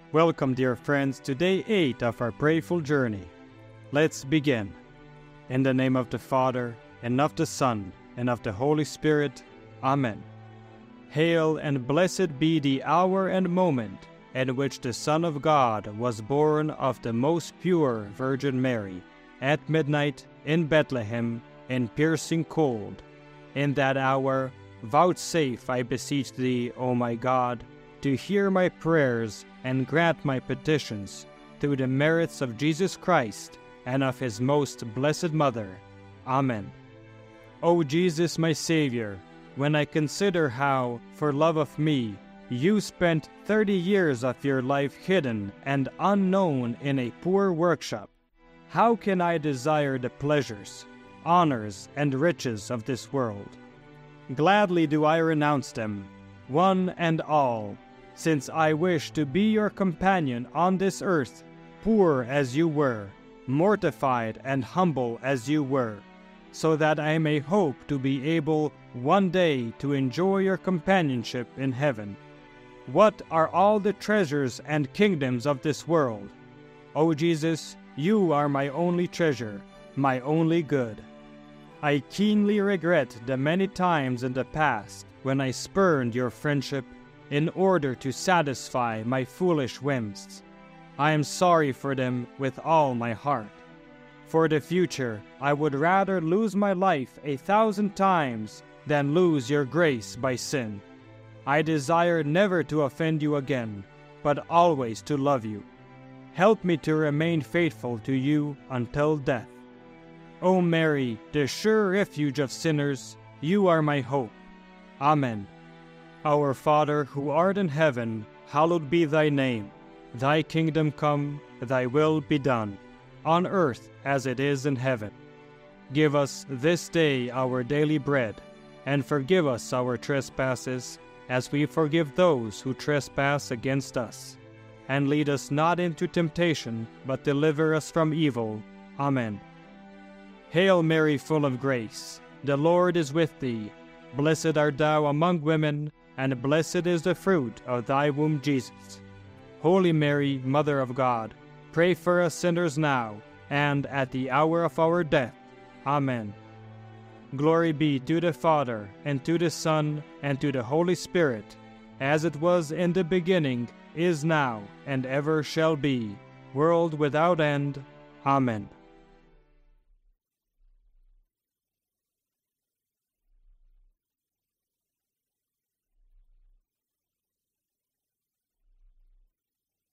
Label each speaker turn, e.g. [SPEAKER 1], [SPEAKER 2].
[SPEAKER 1] Welcome, dear friends, to day 8 of our prayerful journey. Let's begin. In the name of the Father, and of the Son, and of the Holy Spirit. Amen. Hail and blessed be the hour and moment in which the Son of God was born of the most pure Virgin Mary, at midnight in Bethlehem, in piercing cold. In that hour, vouchsafe, I beseech thee, O my God, to hear my prayers and grant my petitions, through the merits of Jesus Christ and of his most blessed Mother. Amen. O Jesus, my Savior, when I consider how, for love of me, you spent 30 years of your life hidden and unknown in a poor workshop, how can I desire the pleasures, honors, and riches of this world? Gladly do I renounce them, one and all, since I wish to be your companion on this earth, poor as you were, mortified and humble as you were, so that I may hope to be able one day to enjoy your companionship in heaven. What are all the treasures and kingdoms of this world? O Jesus, you are my only treasure, my only good. I keenly regret the many times in the past when I spurned your friendship in order to satisfy my foolish whims. I am sorry for them with all my heart. For the future, I would rather lose my life 1,000 times than lose your grace by sin. I desire never to offend you again, but always to love you. Help me to remain faithful to you until death. O Mary, the sure refuge of sinners, you are my hope. Amen. Our Father, who art in heaven, hallowed be thy name. Thy kingdom come, thy will be done, on earth as it is in heaven. Give us this day our daily bread, and forgive us our trespasses, as we forgive those who trespass against us. And lead us not into temptation, but deliver us from evil. Amen. Hail Mary, full of grace, the Lord is with thee. Blessed art thou among women, and blessed is the fruit of thy womb, Jesus. Holy Mary, Mother of God, pray for us sinners now, and at the hour of our death. Amen. Glory be to the Father, and to the Son, and to the Holy Spirit, as it was in the beginning, is now, and ever shall be, world without end. Amen.